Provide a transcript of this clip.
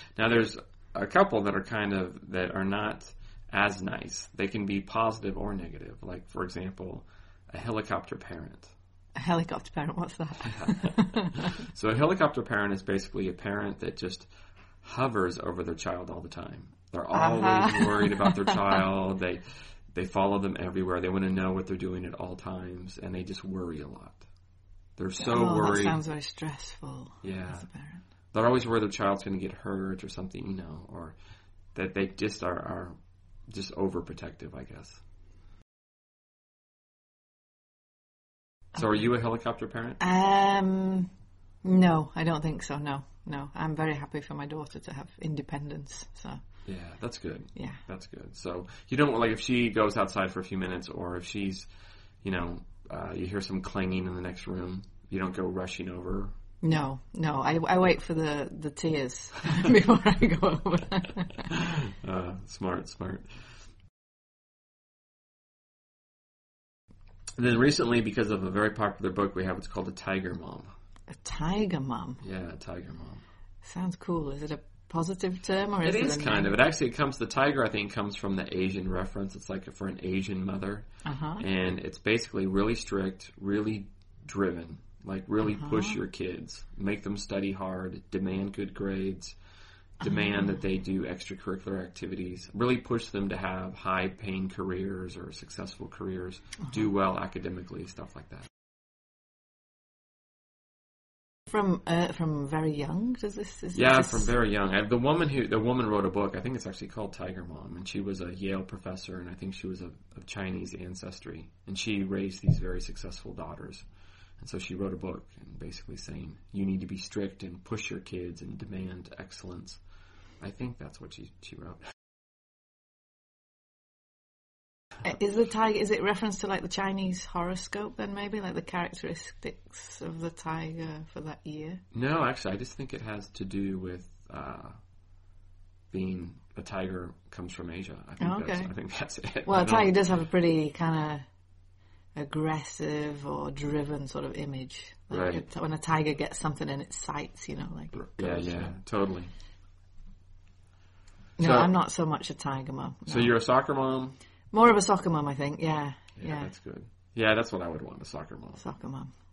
Now, there's a couple that are not as nice. They can be positive or negative. Like, for example, a helicopter parent. A helicopter parent, what's that? So a helicopter parent is basically a parent that just hovers over their child all the time. They're always worried about their child. They follow them everywhere. They want to know what they're doing at all times, and they just worry a lot. They're so worried. That sounds very stressful. Yeah. As a parent. They're always worried their child's going to get hurt or something, or that they just are just overprotective, I guess. So are you a helicopter parent? No, I don't think so. No. I'm very happy for my daughter to have independence. So. Yeah, that's good. Yeah. That's good. So you don't, like, if she goes outside for a few minutes, or if she's, you hear some clanging in the next room, you don't go rushing over. No. I wait for the tears before I go over. Smart. And then recently, because of a very popular book we have, it's called A Tiger Mom. A tiger mom? Yeah, a tiger mom. Sounds cool. Is it a positive term, or is it? It is kind of. The tiger, I think, comes from the Asian reference. It's like for an Asian mother. And it's basically really strict, really driven. Like, really push your kids. Make them study hard, demand good grades, demand that they do extracurricular activities, really push them to have high-paying careers or successful careers, do well academically, stuff like that. From very young, does this? From very young. The woman wrote a book. I think it's actually called Tiger Mom, and she was a Yale professor, and I think she was of Chinese ancestry, and she raised these very successful daughters. And so she wrote a book and basically saying, you need to be strict and push your kids and demand excellence. I think that's what she wrote. Is the tiger, is it reference to like the Chinese horoscope then, maybe? Like the characteristics of the tiger for that year? No, actually, I just think it has to do with being a tiger comes from Asia. I think that's it. Well, a tiger does have a pretty kind of aggressive or driven sort of image. Like right. When a tiger gets something in its sights, Yeah, totally. No, I'm not so much a tiger mom. No. So you're a soccer mom? More of a soccer mom, I think. Yeah. Yeah, that's good. Yeah, that's what I would want, a soccer mom. Soccer mom.